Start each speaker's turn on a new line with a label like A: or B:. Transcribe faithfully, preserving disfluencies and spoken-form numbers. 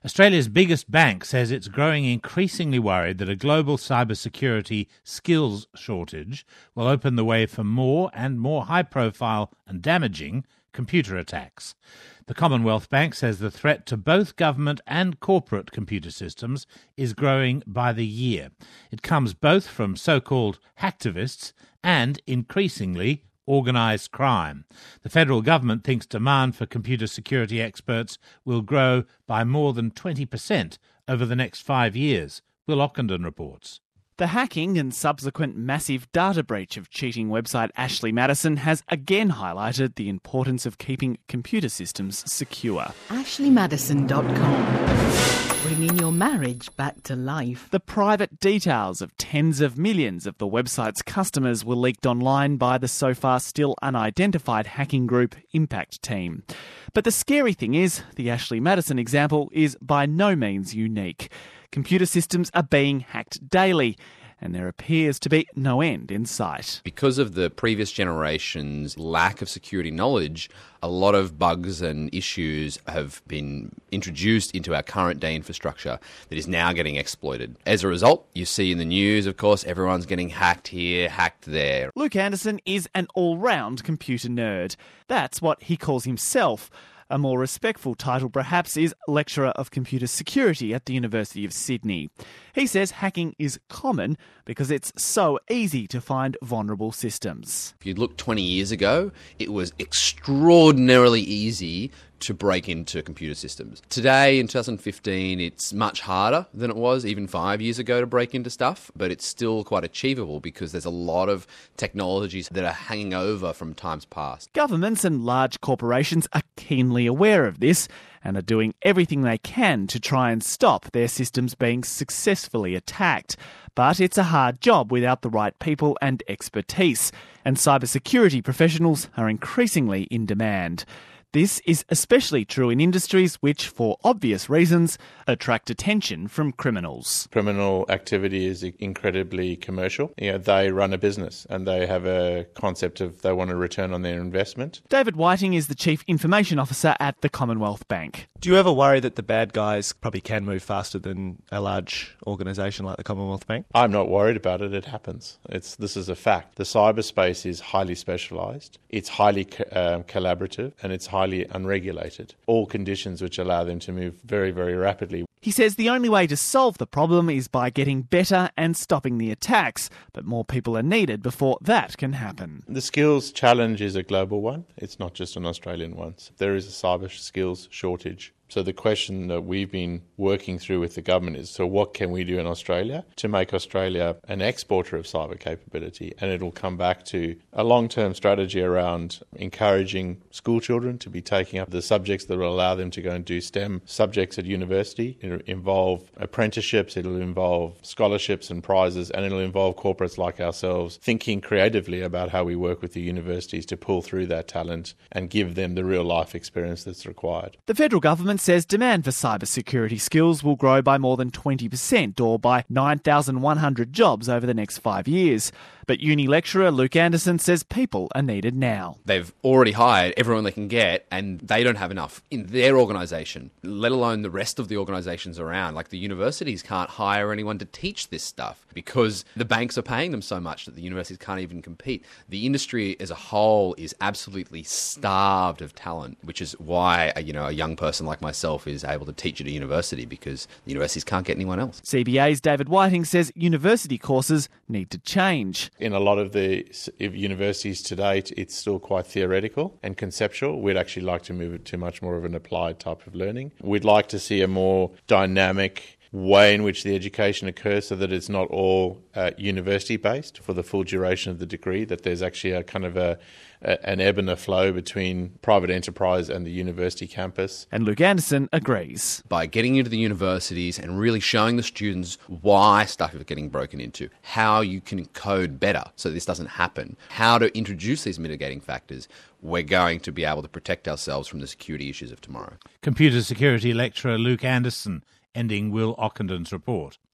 A: Australia's biggest bank says it's growing increasingly worried that a global cybersecurity skills shortage will open the way for more and more high-profile and damaging computer attacks. The Commonwealth Bank says the threat to both government and corporate computer systems is growing by the year. It comes both from so-called hacktivists and, increasingly, organised crime. The federal government thinks demand for computer security experts will grow by more than twenty percent over the next five years, Will Ockenden reports.
B: The hacking and subsequent massive data breach of cheating website Ashley Madison has again highlighted the importance of keeping computer systems secure.
C: ashley madison dot com. Bringing your marriage back to life.
B: The private details of tens of millions of the website's customers were leaked online by the so far still unidentified hacking group Impact Team. But the scary thing is, the Ashley Madison example is by no means unique. Computer systems are being hacked daily, and there appears to be no end in sight.
D: Because of the previous generation's lack of security knowledge, a lot of bugs and issues have been introduced into our current day infrastructure that is now getting exploited. As a result, you see in the news, of course, everyone's getting hacked here, hacked there.
B: Luke Anderson is an all-round computer nerd. That's what he calls himself. A more respectful title, perhaps, is Lecturer of Computer Security at the University of Sydney. He says hacking is common because it's so easy to find vulnerable systems.
D: If you look twenty years ago, it was extraordinarily easy to break into computer systems. Today, in two thousand fifteen, it's much harder than it was even five years ago to break into stuff, but it's still quite achievable because there's a lot of technologies that are hanging over from times past.
B: Governments and large corporations are keenly aware of this and are doing everything they can to try and stop their systems being successfully attacked. But it's a hard job without the right people and expertise, and cybersecurity professionals are increasingly in demand. This is especially true in industries which, for obvious reasons, attract attention from criminals.
E: Criminal activity is incredibly commercial. You know, they run a business and they have a concept of they want a return on their investment.
B: David Whiting is the Chief Information Officer at the Commonwealth Bank.
F: Do you ever worry that the bad guys probably can move faster than a large organisation like the Commonwealth Bank?
E: I'm not worried about it. It happens. It's This is a fact. The cyberspace is highly specialised. It's highly uh, collaborative and it's highly unregulated. All conditions which allow them to move very, very rapidly.
B: He says the only way to solve the problem is by getting better and stopping the attacks, but more people are needed before that can happen.
E: The skills challenge is a global one. It's not just an Australian one. There is a cyber skills shortage. So the question that we've been working through with the government is, so what can we do in Australia to make Australia an exporter of cyber capability? And it'll come back to a long-term strategy around encouraging school children to be taking up the subjects that will allow them to go and do STEM subjects at university. It'll involve apprenticeships, it'll involve scholarships and prizes, and it'll involve corporates like ourselves thinking creatively about how we work with the universities to pull through that talent and give them the real-life experience that's required.
B: The federal government says demand for cybersecurity skills will grow by more than twenty percent, or by nine thousand one hundred jobs over the next five years. But uni lecturer Luke Anderson says people are needed now.
D: They've already hired everyone they can get, and they don't have enough in their organisation, let alone the rest of the organisations around. Like the universities can't hire anyone to teach this stuff because the banks are paying them so much that the universities can't even compete. The industry as a whole is absolutely starved of talent, which is why, you know, a young person like myself is able to teach at a university, because the universities can't get anyone else.
B: C B A's David Whiting says university courses need to change.
E: In a lot of the universities to date, it's still quite theoretical and conceptual. We'd actually like to move it to much more of an applied type of learning. We'd like to see a more dynamic way in which the education occurs so that it's not all uh, university-based for the full duration of the degree, that there's actually a kind of a, a an ebb and a flow between private enterprise and the university campus.
B: And Luke Anderson agrees.
D: By getting into the universities and really showing the students why stuff is getting broken into, how you can code better so this doesn't happen, how to introduce these mitigating factors, we're going to be able to protect ourselves from the security issues of tomorrow.
A: Computer security lecturer Luke Anderson ending Will Ockenden's report.